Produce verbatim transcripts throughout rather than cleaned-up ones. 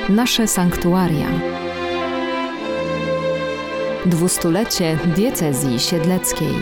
Nasze sanktuaria. Dwustulecie diecezji siedleckiej.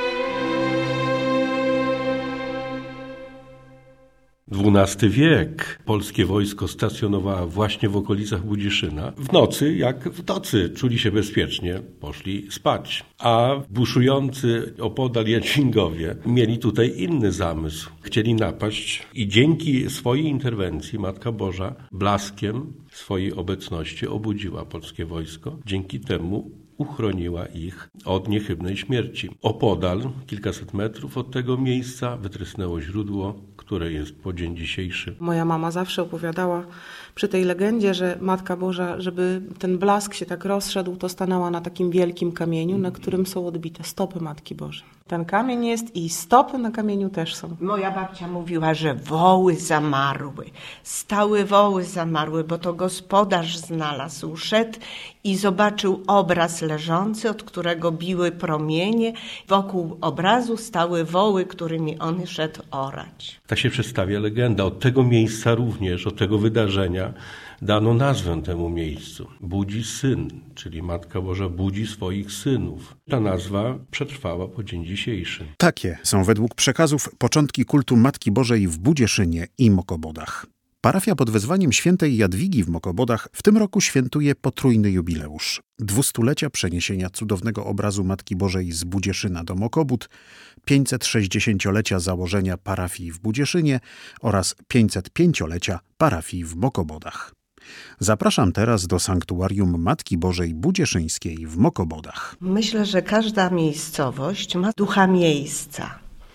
dwunasty wiek. Polskie wojsko stacjonowało właśnie w okolicach Budziszyna. W nocy, jak w nocy, czuli się bezpiecznie, poszli spać. A buszujący opodal Jadwingowie mieli tutaj inny zamysł. Chcieli napaść i dzięki swojej interwencji Matka Boża blaskiem swojej obecności obudziła polskie wojsko. Dzięki temu uchroniła ich od niechybnej śmierci. Opodal, kilkaset metrów od tego miejsca, wytrysnęło źródło, które jest po dzień dzisiejszy. Moja mama zawsze opowiadała przy tej legendzie, że Matka Boża, żeby ten blask się tak rozszedł, to stanęła na takim wielkim kamieniu, na którym są odbite stopy Matki Bożej. Ten kamień jest i stopy na kamieniu też są. Moja babcia mówiła, że woły zamarły. Stały woły zamarły, bo to gospodarz znalazł. Szedł i zobaczył obraz leżący, od którego biły promienie. Wokół obrazu stały woły, którymi on szedł orać. Tak się przedstawia legenda. Od tego miejsca również, od tego wydarzenia dano nazwę temu miejscu. Budzi syn, czyli Matka Boża budzi swoich synów. Ta nazwa przetrwała po dzień dzisiejszy. Takie są według przekazów początki kultu Matki Bożej w Budzieszynie i Mokobodach. Parafia pod wezwaniem świętej Jadwigi w Mokobodach w tym roku świętuje potrójny jubileusz. Dwustulecia przeniesienia cudownego obrazu Matki Bożej z Budzieszyna do Mokobód, pięćset-sześćdziesięciolecia założenia parafii w Budzieszynie oraz pięćsetpięciolecia parafii w Mokobodach. Zapraszam teraz do sanktuarium Matki Bożej Budzieszyńskiej w Mokobodach. Myślę, że każda miejscowość ma ducha miejsca.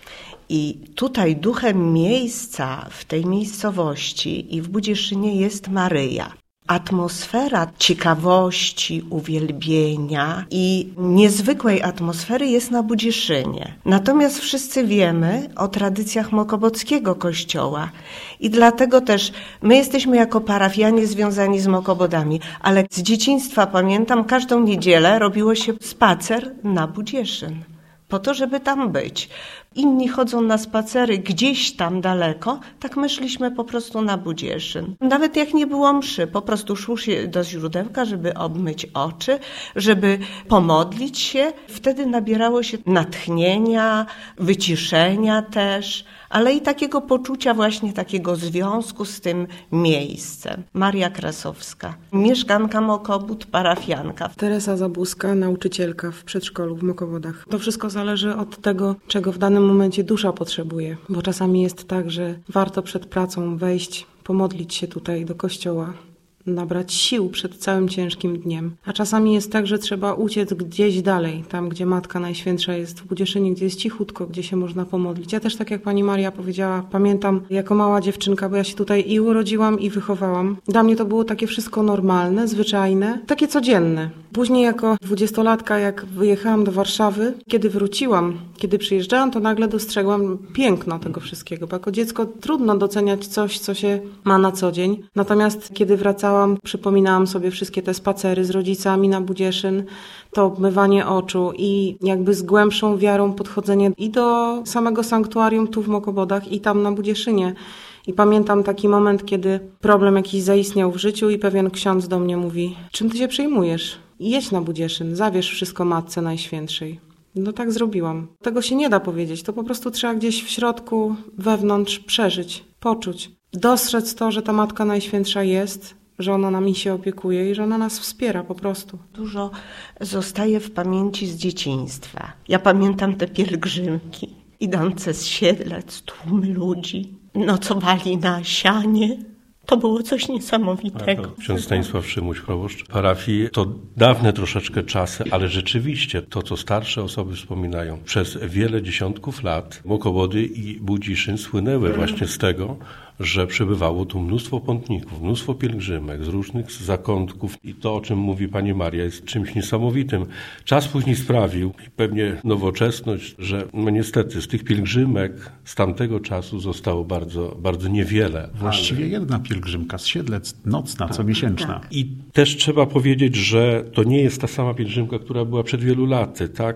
I tutaj duchem miejsca w tej miejscowości i w Budzieszynie jest Maryja. Atmosfera ciekawości, uwielbienia i niezwykłej atmosfery jest na Budziszynie. Natomiast wszyscy wiemy o tradycjach mokobockiego kościoła i dlatego też my jesteśmy jako parafianie związani z Mokobodami, ale z dzieciństwa pamiętam, każdą niedzielę robiło się spacer na Budzieszyn. Po to, żeby tam być. Inni chodzą na spacery gdzieś tam daleko, tak my szliśmy po prostu na Budzieszyn. Nawet jak nie było mszy, po prostu szło się do źródełka, żeby obmyć oczy, żeby pomodlić się. Wtedy nabierało się natchnienia, wyciszenia też, ale i takiego poczucia właśnie takiego związku z tym miejscem. Maria Krasowska, mieszkanka Mokobód, parafianka. Teresa Zabuska, nauczycielka w przedszkolu w Mokobodach. To wszystko zależy od tego, czego w danym momencie dusza potrzebuje, bo czasami jest tak, że warto przed pracą wejść, pomodlić się tutaj do kościoła, nabrać sił przed całym ciężkim dniem. A czasami jest tak, że trzeba uciec gdzieś dalej, tam gdzie Matka Najświętsza jest w Budzieszynie, gdzie jest cichutko, gdzie się można pomodlić. Ja też, tak jak pani Maria powiedziała, pamiętam jako mała dziewczynka, bo ja się tutaj i urodziłam, i wychowałam. Dla mnie to było takie wszystko normalne, zwyczajne, takie codzienne. Później jako dwudziestolatka, jak wyjechałam do Warszawy, kiedy wróciłam, kiedy przyjeżdżałam, to nagle dostrzegłam piękno tego wszystkiego, bo jako dziecko trudno doceniać coś, co się ma na co dzień. Natomiast kiedy wracałam, przypominałam sobie wszystkie te spacery z rodzicami na Budzieszyn, to obmywanie oczu i jakby z głębszą wiarą podchodzenie i do samego sanktuarium tu w Mokobodach i tam na Budzieszynie. I pamiętam taki moment, kiedy problem jakiś zaistniał w życiu i pewien ksiądz do mnie mówi: czym ty się przejmujesz? Jedź na Budzieszyn, zawierz wszystko Matce Najświętszej. No tak zrobiłam. Tego się nie da powiedzieć, to po prostu trzeba gdzieś w środku, wewnątrz przeżyć, poczuć. Dostrzec to, że ta Matka Najświętsza jest, że ona nami się opiekuje i że ona nas wspiera po prostu. Dużo zostaje w pamięci z dzieciństwa. Ja pamiętam te pielgrzymki idące z Siedlec, tłumy ludzi, nocowali na sianie. To było coś niesamowitego. Ksiądz Stanisław Szymuś, proboszcz parafii, to dawne troszeczkę czasy, ale rzeczywiście to, co starsze osoby wspominają, przez wiele dziesiątków lat Mokobody i Budziszyn słynęły właśnie z tego, że przybywało tu mnóstwo pątników, mnóstwo pielgrzymek z różnych zakątków i to, o czym mówi pani Maria, jest czymś niesamowitym. Czas później sprawił, i pewnie nowoczesność, że no niestety z tych pielgrzymek z tamtego czasu zostało bardzo, bardzo niewiele. Właściwie ale... jedna pielgrzymka z Siedlec, nocna, tak, comiesięczna. Tak. I też trzeba powiedzieć, że to nie jest ta sama pielgrzymka, która była przed wielu laty, tak?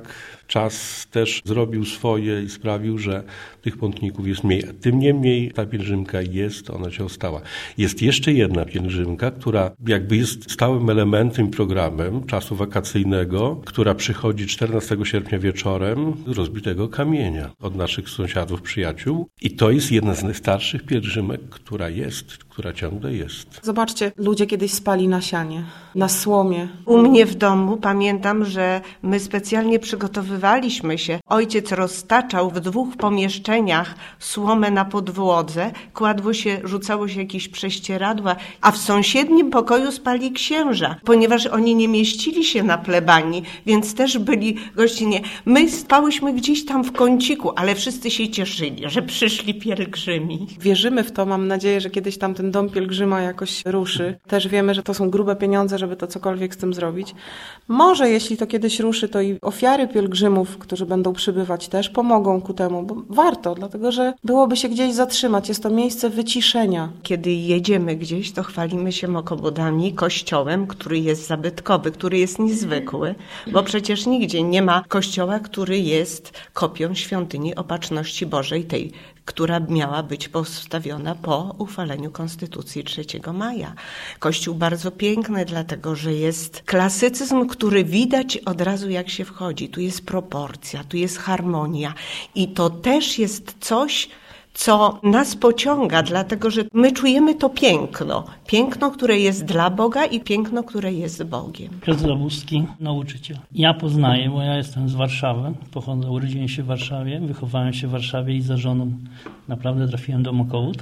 czas też zrobił swoje i sprawił, że tych pątników jest mniej. Tym niemniej ta pielgrzymka jest, ona się ostała. Jest jeszcze jedna pielgrzymka, która jakby jest stałym elementem, programem czasu wakacyjnego, która przychodzi czternastego sierpnia wieczorem z rozbitego kamienia od naszych sąsiadów, przyjaciół. I to jest jedna z najstarszych pielgrzymek, która jest, która ciągle jest. Zobaczcie, ludzie kiedyś spali na sianie, na słomie. U mnie w domu pamiętam, że my specjalnie przygotowywaliśmy się. Ojciec roztaczał w dwóch pomieszczeniach słomę na podłodze, kładło się, rzucało się jakieś prześcieradła, a w sąsiednim pokoju spali księża, ponieważ oni nie mieścili się na plebanii, więc też byli gościnnie. My spałyśmy gdzieś tam w kąciku, ale wszyscy się cieszyli, że przyszli pielgrzymi. Wierzymy w to, mam nadzieję, że kiedyś tam ten dom pielgrzyma jakoś ruszy. Też wiemy, że to są grube pieniądze, żeby to cokolwiek z tym zrobić. Może jeśli to kiedyś ruszy, to i ofiary pielgrzymów, którzy będą przybywać, też pomogą ku temu, bo warto, dlatego że byłoby się gdzieś zatrzymać. Jest to miejsce wyciszenia. Kiedy jedziemy gdzieś, to chwalimy się Mokobodami, kościołem, który jest zabytkowy, który jest niezwykły, bo przecież nigdzie nie ma kościoła, który jest kopią świątyni Opatrzności Bożej, tej, która miała być postawiona po uchwaleniu Konstytucji trzeciego maja. Kościół bardzo piękny, dlatego że jest klasycyzm, który widać od razu jak się wchodzi. Tu jest proporcja, tu jest harmonia i to też jest coś, co nas pociąga, dlatego że my czujemy to piękno. Piękno, które jest dla Boga i piękno, które jest Bogiem. Piotr Zawódzki, nauczyciel. Ja poznaję, bo ja jestem z Warszawy, pochodzę, urodziłem się w Warszawie, wychowałem się w Warszawie i za żoną naprawdę trafiłem do Mokowód,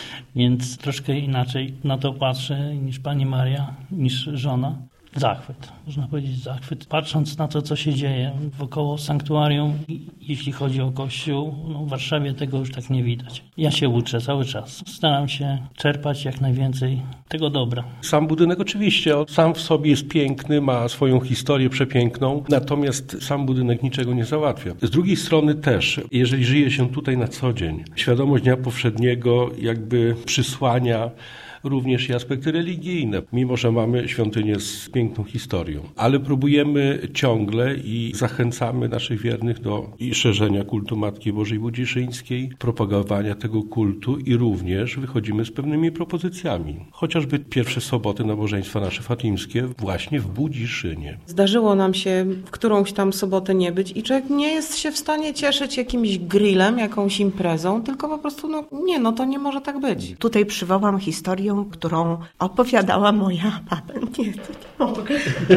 więc troszkę inaczej na to patrzę niż pani Maria, niż żona. Zachwyt, można powiedzieć zachwyt. Patrząc na to, co się dzieje wokoło sanktuarium, jeśli chodzi o Kościół, no w Warszawie tego już tak nie widać. Ja się uczę cały czas. Staram się czerpać jak najwięcej tego dobra. Sam budynek oczywiście, on sam w sobie jest piękny, ma swoją historię przepiękną, natomiast sam budynek niczego nie załatwia. Z drugiej strony też, jeżeli żyje się tutaj na co dzień, świadomość dnia powszedniego jakby przysłania również i aspekty religijne, mimo że mamy świątynię z piękną historią. Ale próbujemy ciągle i zachęcamy naszych wiernych do i szerzenia kultu Matki Bożej Budziszyńskiej, propagowania tego kultu i również wychodzimy z pewnymi propozycjami. Chociażby pierwsze soboty nabożeństwa nasze fatimskie właśnie w Budziszynie. Zdarzyło nam się w którąś tam sobotę nie być i człowiek nie jest się w stanie cieszyć jakimś grillem, jakąś imprezą, tylko po prostu no nie, no to nie może tak być. Tutaj przywołam historię, którą opowiadała moja baba. Nie, to nie mogę.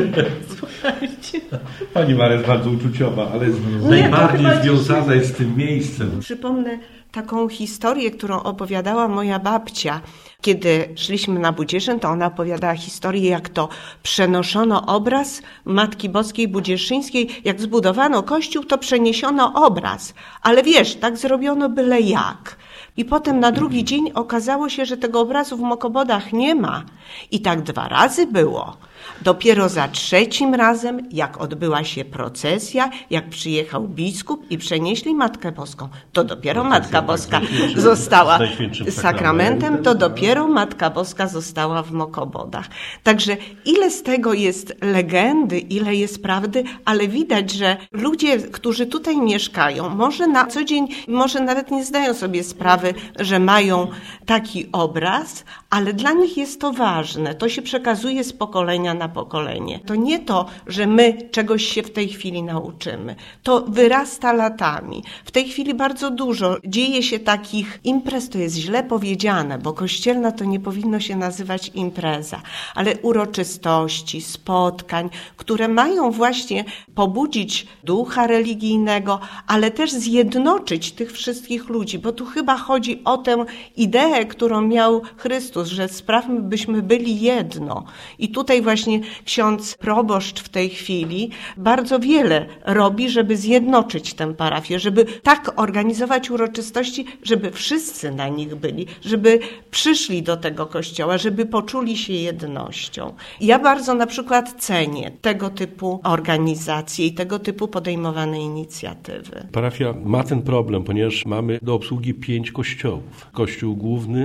Słuchajcie. Pani Maria jest bardzo uczuciowa, ale nie, najbardziej związana jest z tym miejscem. Przypomnę taką historię, którą opowiadała moja babcia. Kiedy szliśmy na Budzieszyn, to ona opowiadała historię, jak to przenoszono obraz Matki Boskiej Budzieszyńskiej. Jak zbudowano kościół, to przeniesiono obraz. Ale wiesz, tak zrobiono byle jak. I potem na drugi dzień okazało się, że tego obrazu w Mokobodach nie ma. I tak dwa razy było. Dopiero za trzecim razem, jak odbyła się procesja, jak przyjechał biskup i przenieśli Matkę Boską, to dopiero Matka Boska została sakramentem, to dopiero Matka Boska została w Mokobodach. Także ile z tego jest legendy, ile jest prawdy, ale widać, że ludzie, którzy tutaj mieszkają, może na co dzień, może nawet nie zdają sobie sprawy, że mają taki obraz, ale dla nich jest to ważne. To się przekazuje z pokolenia na pokolenie. To nie to, że my czegoś się w tej chwili nauczymy. To wyrasta latami. W tej chwili bardzo dużo dzieje się takich imprez, to jest źle powiedziane, bo kościelna to nie powinno się nazywać impreza, ale uroczystości, spotkań, które mają właśnie pobudzić ducha religijnego, ale też zjednoczyć tych wszystkich ludzi, bo tu chyba chodzi o tę ideę, którą miał Chrystus, że sprawmy, byśmy byli jedno. I tutaj właśnie ksiądz proboszcz w tej chwili bardzo wiele robi, żeby zjednoczyć tę parafię, żeby tak organizować uroczystości, żeby wszyscy na nich byli, żeby przyszli do tego kościoła, żeby poczuli się jednością. Ja bardzo na przykład cenię tego typu organizacje i tego typu podejmowane inicjatywy. Parafia ma ten problem, ponieważ mamy do obsługi pięć kościołów. Kościół główny,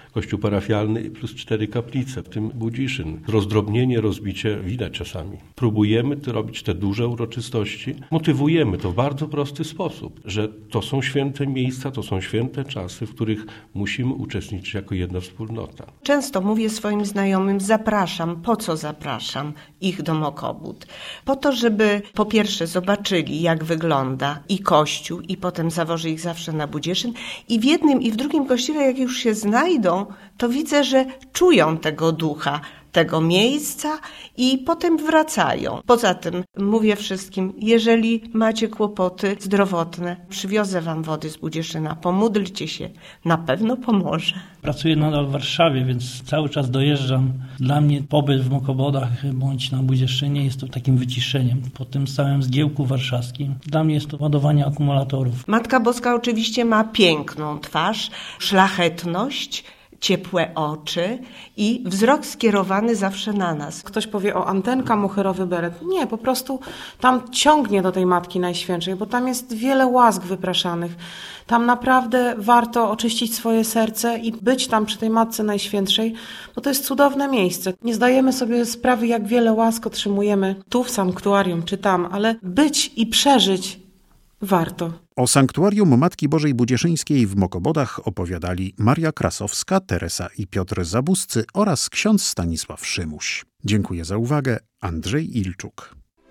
kościół parafialny plus cztery kaplice, w tym Budziszyn. Rozdrobnienie, rozbicie widać czasami. Próbujemy to robić te duże uroczystości. Motywujemy to w bardzo prosty sposób, że to są święte miejsca, to są święte czasy, w których musimy uczestniczyć jako jedna wspólnota. Często mówię swoim znajomym, zapraszam. Po co zapraszam ich do Mokobód? Po to, żeby po pierwsze zobaczyli, jak wygląda i kościół, i potem zawożę ich zawsze na Budziszyn. I w jednym i w drugim kościele, jak już się znajdą, to widzę, że czują tego ducha, tego miejsca i potem wracają. Poza tym mówię wszystkim, jeżeli macie kłopoty zdrowotne, przywiozę wam wody z Budziszyna, pomódlcie się, na pewno pomoże. Pracuję nadal w Warszawie, więc cały czas dojeżdżam. Dla mnie pobyt w Mokobodach bądź na Budziszynie jest to takim wyciszeniem po tym całym zgiełku warszawskim. Dla mnie jest to ładowanie akumulatorów. Matka Boska oczywiście ma piękną twarz, szlachetność, ciepłe oczy i wzrok skierowany zawsze na nas. Ktoś powie o antenka, moherowy beret. Nie, po prostu tam ciągnie do tej Matki Najświętszej, bo tam jest wiele łask wypraszanych. Tam naprawdę warto oczyścić swoje serce i być tam przy tej Matce Najświętszej, bo to jest cudowne miejsce. Nie zdajemy sobie sprawy, jak wiele łask otrzymujemy tu w sanktuarium czy tam, ale być i przeżyć warto. O sanktuarium Matki Bożej Budzieszyńskiej w Mokobodach opowiadali Maria Krasowska, Teresa i Piotr Zabuscy oraz ksiądz Stanisław Szymuś. Dziękuję za uwagę. Andrzej Ilczuk.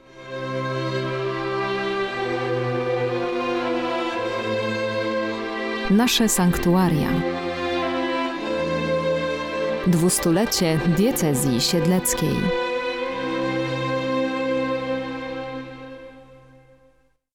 Nasze sanktuaria. Dwustulecie diecezji siedleckiej.